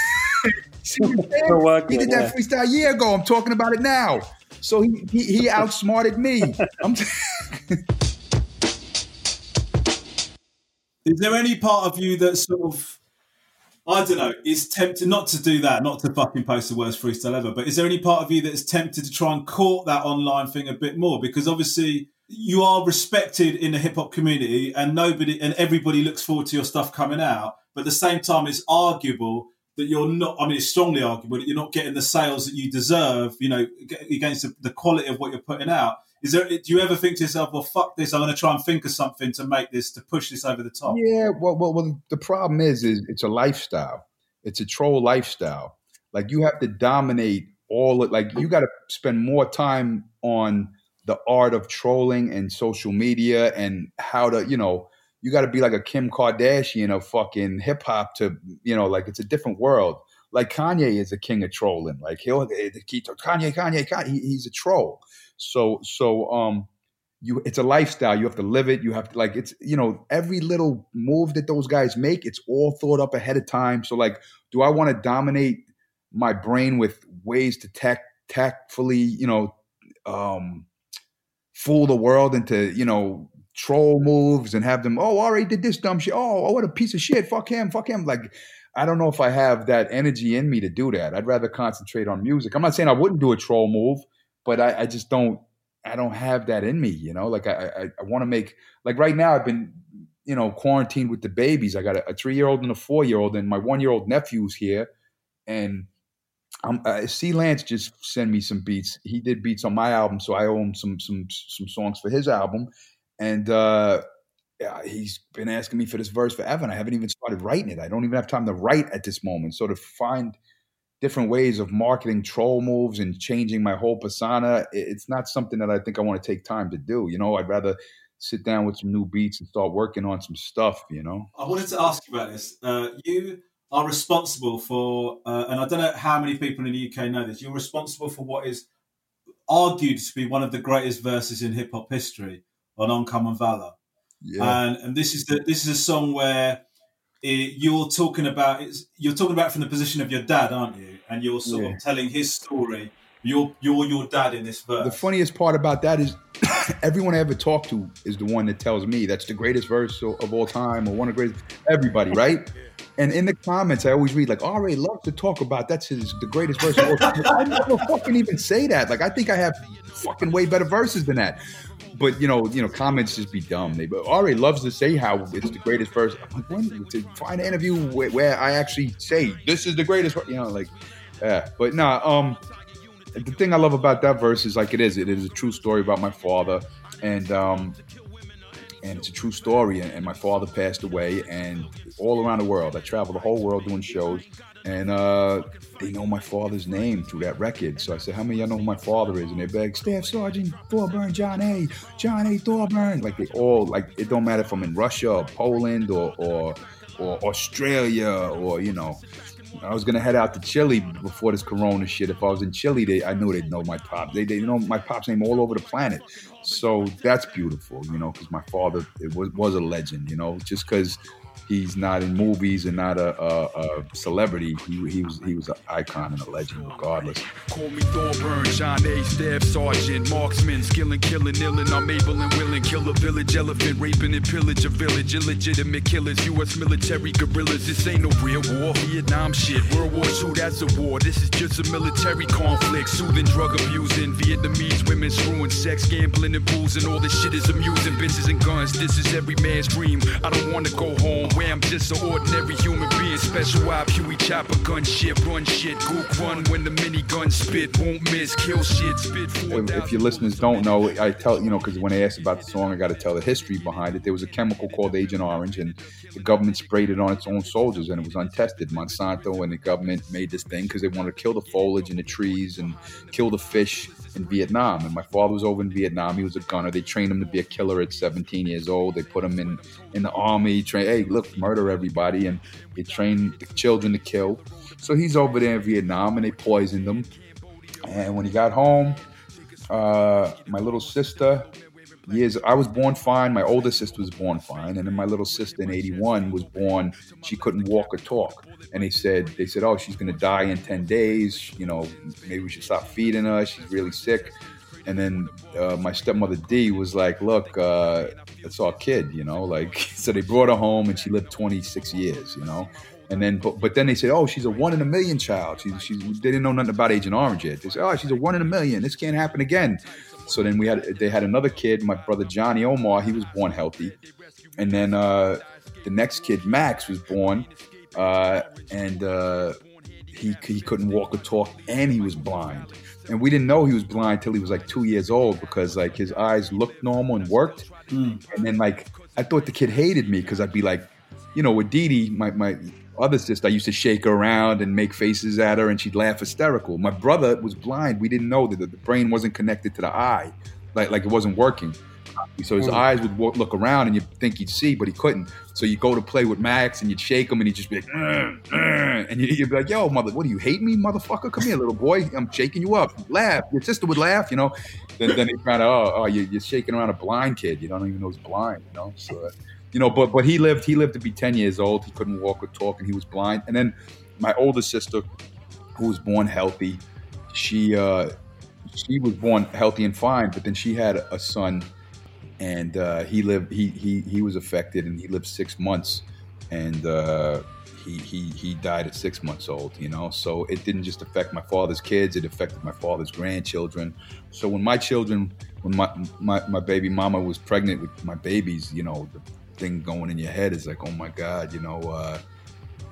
See what I'm saying? Working, he did that yeah. freestyle a year ago. I'm talking about it now. So he he, he outsmarted me. I'm t- Is there any part of you that sort of, I don't know, is tempted not to do that, not to fucking post the worst freestyle ever, but is there any part of you that is tempted to try and court that online thing a bit more? Because obviously you are respected in the hip hop community, and nobody and everybody looks forward to your stuff coming out. But at the same time, it's arguable that you're not. I mean, it's strongly arguable that you're not getting the sales that you deserve. You know, against the, the quality of what you're putting out. Is there? Do you ever think to yourself, "Well, fuck this! I'm going to try and think of something to make this to push this over the top"? Yeah. Well, well, well. The problem is, is it's a lifestyle. It's a troll lifestyle. Like you have to dominate all. Like you got to spend more time on the art of trolling and social media and how to, you know, you got to be like a Kim Kardashian of fucking hip hop to, you know, like it's a different world. Like Kanye is a king of trolling. Like he'll, he, Kanye, Kanye, Kanye, he, he's a troll. So, so, um, you, it's a lifestyle. You have to live it. You have to like, it's, you know, every little move that those guys make, it's all thought up ahead of time. So like, do I want to dominate my brain with ways to tact, tactfully, you know, um, fool the world into, you know, troll moves and have them, oh, Ari did this dumb shit. Oh, oh, what a piece of shit. Fuck him. Fuck him. Like, I don't know if I have that energy in me to do that. I'd rather concentrate on music. I'm not saying I wouldn't do a troll move, but I, I just don't, I don't have that in me, you know? Like, I I, I want to make, like right now I've been, you know, quarantined with the babies. I got a, a three-year-old and a four-year-old, and my one-year-old nephew's here. And Um, uh, C. Lance just sent me some beats. He did beats on my album, so I owe him some some some songs for his album. And uh, yeah, he's been asking me for this verse forever, and I haven't even started writing it. I don't even have time to write at this moment. So to find different ways of marketing troll moves and changing my whole persona, it's not something that I think I want to take time to do. You know, I'd rather sit down with some new beats and start working on some stuff, you know? I wanted to ask you about this. Uh, you are responsible for, uh, and I don't know how many people in the U K know this, you're responsible for what is argued to be one of the greatest verses in hip-hop history on Uncommon Valor. Yeah. And and this is the, this is a song where it, you're talking about it's, you're talking about from the position of your dad, aren't you? And you're sort yeah. of telling his story. You're you're your dad in this verse. The funniest part about that is everyone I ever talk to is the one that tells me that's the greatest verse of all time or one of the greatest. Everybody, right? And in the comments, I always read like, R A loves to talk about that's his the greatest verse of all time. I never fucking even say that. Like I think I have fucking way better verses than that. But you know, you know, comments just be dumb. They, but R A loves to say how it's the greatest verse. I'm like, when, to find an interview where, where I actually say this is the greatest, you know, like, yeah. But nah, um, the thing I love about that verse is like it is. It is a true story about my father, and um, and it's a true story. And, and my father passed away, and all around the world, I traveled the whole world doing shows, and uh, they know my father's name through that record. So I said, how many of y'all know who my father is? And they're like, Staff Sergeant Thorburn, John A. John A. Thorburn. Like they all, like it don't matter if I'm in Russia or Poland or or, or Australia or, you know, I was going to head out to Chile before this Corona shit. If I was in Chile, they, I knew they'd know my pop. They, they know my pop's name all over the planet. So that's beautiful, you know, because my father it was, was a legend, you know, just because he's not in movies and not a, a, a celebrity. He, he was he was an icon and a legend regardless. Call me Thorburn, John A. Staff Sergeant, marksman, skilling, killing, illin'. I'm able and willing, kill a village elephant, raping and pillage a village, illegitimate killers, U S military guerrillas. This ain't no real war, Vietnam shit, World War Two, that's a war. This is just a military conflict, soothing, drug abusing, Vietnamese women screwing, sex, gambling, and boozing. All this shit is amusing, bitches and guns. This is every man's dream. I don't want to go home where I'm just an ordinary human being. Special op, Huey chopper, gun shit, run shit, gook run when the minigun spit, won't miss, kill shit, spit four thousand. If, if your listeners don't know, I tell, you know, because when they asked about the song, I got to tell the history behind it. There was a chemical called Agent Orange, and the government sprayed it on its own soldiers, and it was untested. Monsanto and the government made this thing because they wanted to kill the foliage and the trees and kill the fish in Vietnam. And my father was over in Vietnam. He was a gunner. They trained him to be a killer at seventeen years old. They put him in, in the army. Train, hey, look, murder everybody. And they trained the children to kill. So he's over there in Vietnam, and they poisoned him. And when he got home, uh, my little sister, years I was born fine. My older sister was born fine. And then my little sister in eighty-one was born. She couldn't walk or talk. And they said, they said, oh, she's going to die in ten days. You know, maybe we should stop feeding her. She's really sick. And then uh, my stepmother D was like, look, uh, it's our kid, you know, like, so they brought her home and she lived twenty-six years, you know. And then, but, but then they said, oh, she's a one in a million child. She's, she's, they didn't know nothing about Agent Orange yet. They said, oh, she's a one in a million. This can't happen again. So then we had, they had another kid, my brother Johnny Omar. He was born healthy. And then uh, the next kid, Max, was born. Uh, and uh, he he couldn't walk or talk, and he was blind. And we didn't know he was blind till he was like two years old because like his eyes looked normal and worked. Mm. And then like I thought the kid hated me because I'd be like, you know, with Dee Dee, my my other sister, I used to shake her around and make faces at her, and she'd laugh hysterical. My brother was blind. We didn't know that the brain wasn't connected to the eye, like like it wasn't working. So his eyes would walk, look around and you'd think he'd see, but he couldn't. So you go to play with Max and you'd shake him and he'd just be like, mm, mm. and you'd be like, yo, mother, what do you hate me, motherfucker? Come here, little boy. I'm shaking you up. Laugh. Your sister would laugh, you know. Then, then they found out, oh, oh you're, you're shaking around a blind kid. You don't even know he's blind, you know. So, you know, but but he lived. He lived to be ten years old. He couldn't walk or talk, and he was blind. And then my older sister, who was born healthy, she uh, she was born healthy and fine, but then she had a son. And uh, he lived. He he he was affected, and he lived six months, and uh, he he he died at six months old. You know, so it didn't just affect my father's kids; it affected my father's grandchildren. So when my children, when my my, my baby mama was pregnant with my babies, you know, the thing going in your head is like, oh my God, you know, uh,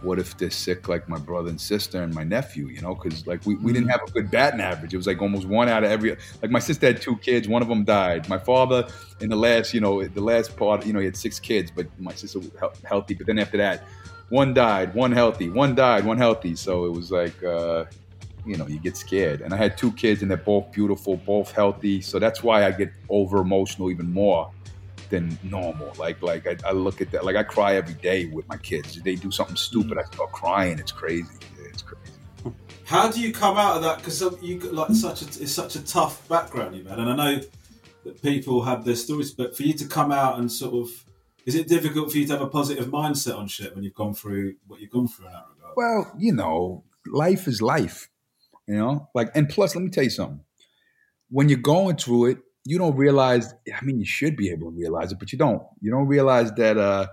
what if they're sick like my brother and sister and my nephew, you know, because like we, we didn't have a good batting average. It was like almost one out of every, like my sister had two kids, one of them died. My father in the last, you know, the last part, you know, he had six kids, but my sister was he- healthy. But then after that, one died, one healthy, one died, one healthy. So it was like, uh, you know, you get scared. And I had two kids and they're both beautiful, both healthy. So that's why I get over emotional even more than normal. Like, like I, I look at that, like I cry every day with my kids. If they do something stupid, I start crying. It's crazy. Yeah, it's crazy. How do you come out of that? Because you like such a, it's such a tough background you've had, and I know that people have their stories, but for you to come out and sort of, is it difficult for you to have a positive mindset on shit when you've gone through what you've gone through in that regard? Well, you know, life is life, you know, like, and plus, let me tell you something. When you're going through it, you don't realize, I mean, you should be able to realize it, but you don't. You don't realize that uh,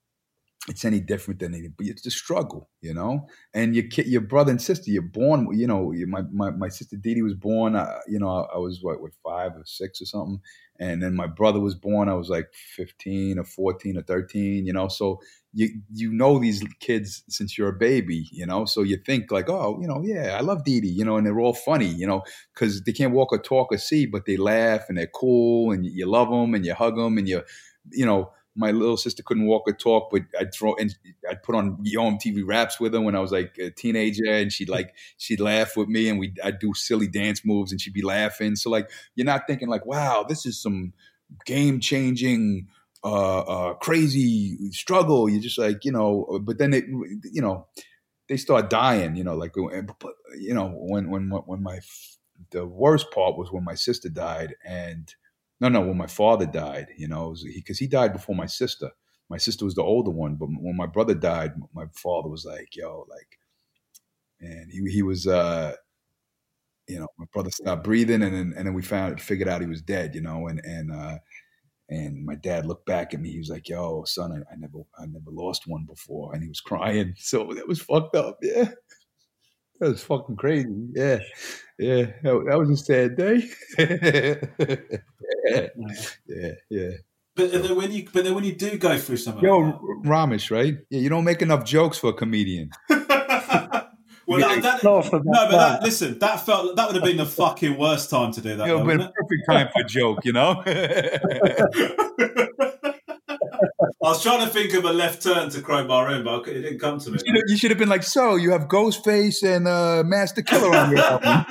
it's any different than anything, but it's a struggle, you know? And your kid, your brother and sister, you're born, you know, my my, my sister Dee Dee was born, uh, you know, I, I was, what, what, five or six or something? And then my brother was born, I was like fifteen or fourteen or thirteen, you know? So you you know these kids since you're a baby, you know? So you think like, oh, you know, yeah, I love Dee Dee, you know, and they're all funny, you know, because they can't walk or talk or see, but they laugh and they're cool and you love them and you hug them and you, you know, my little sister couldn't walk or talk, but I'd throw and I'd put on Yo M T V raps with her when I was like a teenager, and she'd like she'd laugh with me, and we I'd do silly dance moves, and she'd be laughing. So like you're not thinking like, wow, this is some game changing, uh, uh, crazy struggle. You're just like, you know, but then it, you know, they start dying, you know, like you know when when when my the worst part was when my sister died, and. No, no, when my father died, you know, because he, he died before my sister. My sister was the older one, but when my brother died, my father was like, yo, like, and he he was, uh, you know, my brother stopped breathing, and then and then we found figured out he was dead, you know, and and uh, and my dad looked back at me. He was like, yo, son, I, I never I never lost one before, and he was crying. So that was fucked up, yeah. That was fucking crazy, yeah. Yeah, that, that was a sad day. yeah, yeah, yeah. But then when you, but then when you do go through something, yo, like Ramesh, right? Yeah, you don't make enough jokes for a comedian. well, that, that, no, but that, listen, that felt that would have been the fucking worst time to do that. It would have been a perfect time for a joke, you know. I was trying to think of a left turn to crowbar in, but it didn't come to me. You should, you should have been like, so you have Ghostface and uh, Master Killer on your album.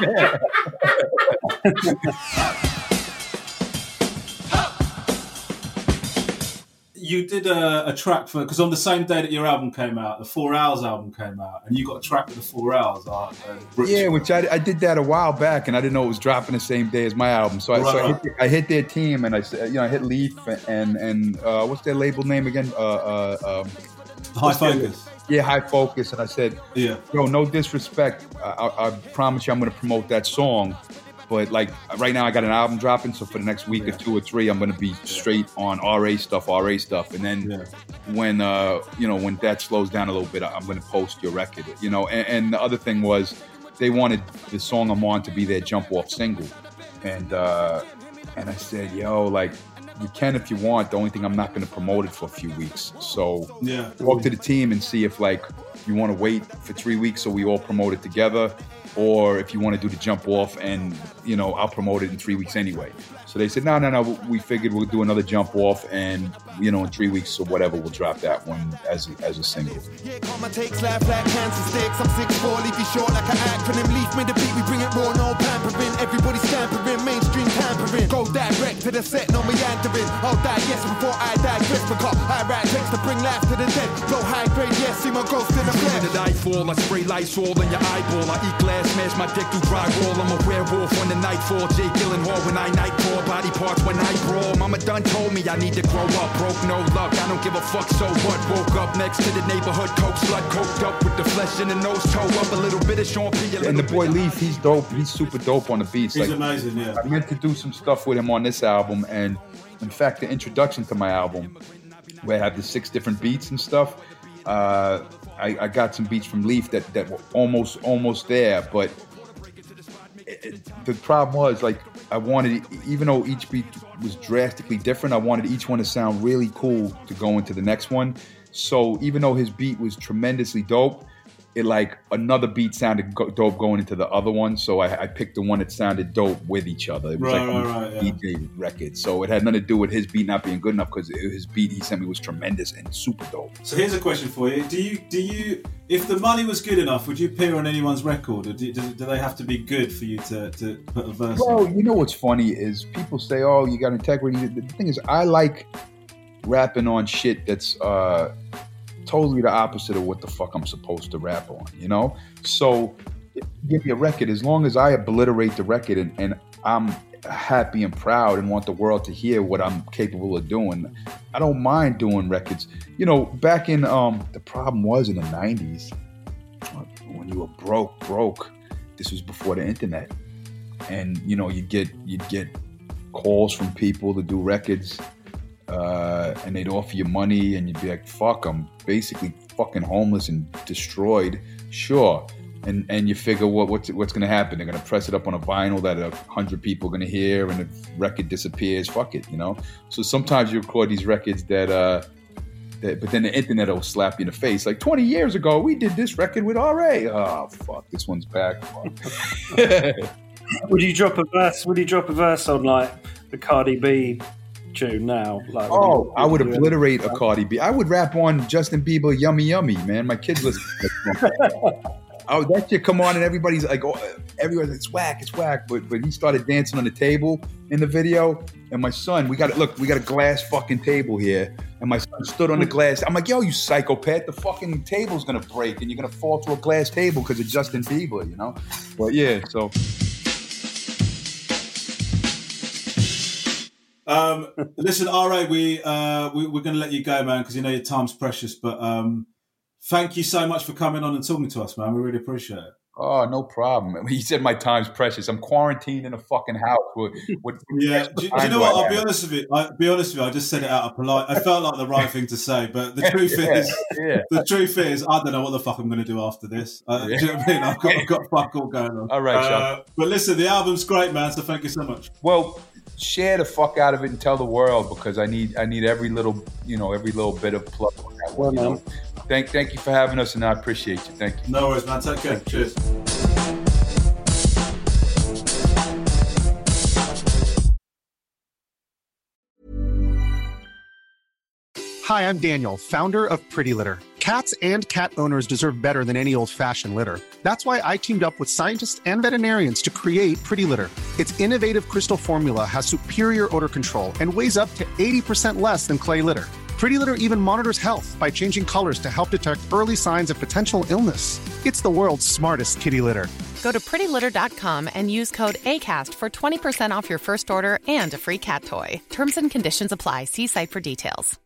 You did a, a track for, because on the same day that your album came out, the Four Hours album came out, and you got a track for the Four Hours. Uh, yeah, which I, I did that a while back, and I didn't know it was dropping the same day as my album. So, right, I, so right. I, hit, I hit their team, and I, you know, I hit Leaf and and uh, what's their label name again? Uh, uh, um, High Focus. Yeah, High Focus. And I said, yeah, yo, no disrespect. I, I, I promise you, I'm going to promote that song. But like right now, I got an album dropping, so for the next week yeah. or two or three, I'm gonna be straight on R A stuff, R A stuff, and then yeah. when uh, you know when that slows down a little bit, I'm gonna post your record, you know. And, and the other thing was, they wanted the song I'm on to be their jump off single, and uh, and I said, yo, like you can if you want. The only thing, I'm not gonna promote it for a few weeks. So yeah. talk to the team and see if like you want to wait for three weeks so we all promote it together. Or if you want to do the jump off and, you know, I'll promote it in three weeks anyway. So they said, no, no, no, we figured we'll do another jump off and, you know, in three weeks or whatever, we'll drop that one as a, as a single. Yeah, karma takes life like cancer sticks. I'm six four, leave you short like an acronym. Leaf made the beat, we bring it raw, no pampering. Everybody scampering, mainstream tampering. Go direct to the set, no meandering. I'll die, yes, before I die. Twist the cop, I write takes to bring life to the dead. Blow high grade, yes, see my ghost in the flesh. When the die fall, I spray lights all in your eyeball. I eat glass, smash my dick through drywall. I'm a werewolf when the night fall. Jay Gyllenhaal when I nightfall. Body parts when I brawl. Mama done told me I need to grow up. Broke, no luck, I don't give a fuck, so what? Woke up next to the neighborhood coke slut. Coked up with the flesh in the nose, toe up. A little bit of Sean P. And the boy Leaf, he's dope. He's super dope on the beats. He's like, amazing, yeah. I meant to do some stuff with him on this album. And in fact, the introduction to my album, where I have the six different beats and stuff, uh, I, I got some beats from Leaf that, that were almost almost there, but it, the problem was, like, I wanted, even though each beat was drastically different, I wanted each one to sound really cool to go into the next one. So even though his beat was tremendously dope, it like another beat sounded go- dope going into the other one. So I, I picked the one that sounded dope with each other. It was right, like right, a right, D J yeah. record. So it had nothing to do with his beat not being good enough, because his beat he sent me was tremendous and super dope. So here's a question for you: Do you do you if the money was good enough, would you appear on anyone's record, or do, do, do they have to be good for you to, to put a verse? Well, in? you know what's funny is people say, "Oh, you got integrity." The thing is, I like rapping on shit that's uh, totally the opposite of what the fuck I'm supposed to rap on, you know? So give me a record, as long as I obliterate the record and, and I'm happy and proud and want the world to hear what I'm capable of doing, I don't mind doing records. You know, back in, um, the problem was in the nineties, when you were broke, broke, this was before the internet. And, you know, you'd get, you'd get calls from people to do records, Uh, and they'd offer you money, and you'd be like, fuck, I'm basically fucking homeless and destroyed. Sure. And and you figure what what's, what's going to happen? They're going to press it up on a vinyl that a hundred people are going to hear, and the record disappears. Fuck it, you know? So sometimes you record these records that, uh, that, but then the internet will slap you in the face. Like twenty years ago, we did this record with R A. Oh, fuck, this one's back. Would you drop a verse? Would you drop a verse on like the Cardi B tune now? Like, oh, I would obliterate a Cardi B. I would rap on Justin Bieber, Yummy Yummy, man. My kids listen to that. Oh, that shit come on and everybody's like, oh, everybody's like, it's whack, it's whack. But but he started dancing on the table in the video, and my son, we got it. Look, we got a glass fucking table here, and my son stood on the glass. I'm like, yo, you psychopath! The fucking table's gonna break, and you're gonna fall through a glass table because of Justin Bieber, you know? But yeah, so. Um, listen, R A, we, uh, we, we're going to let you go, man, because you know your time's precious. But um, thank you so much for coming on and talking to us, man. We really appreciate it. Oh, no problem. He said my time's precious. I'm quarantined in a fucking house. With, with yeah, do, do you know what? I'll be honest with you. I'll be honest with you. I just said it out of polite. I felt like the right thing to say, but the truth yeah, is, yeah. the truth is, I don't know what the fuck I'm going to do after this. Uh, yeah. Do you know what I mean? I've got, I've got fuck all going on. All right, uh, Sean. But listen, the album's great, man. So thank you so much. Well, share the fuck out of it and tell the world, because I need I need every little you know every little bit of plug on that one. Well, you know? Thank thank you for having us, and I appreciate you. Thank you. No worries, man. Take care. Cheers. Hi, I'm Daniel, founder of Pretty Litter. Cats and cat owners deserve better than any old-fashioned litter. That's why I teamed up with scientists and veterinarians to create Pretty Litter. Its innovative crystal formula has superior odor control and weighs up to eighty percent less than clay litter. Pretty Litter even monitors health by changing colors to help detect early signs of potential illness. It's the world's smartest kitty litter. Go to pretty litter dot com and use code ACAST for twenty percent off your first order and a free cat toy. Terms and conditions apply. See site for details.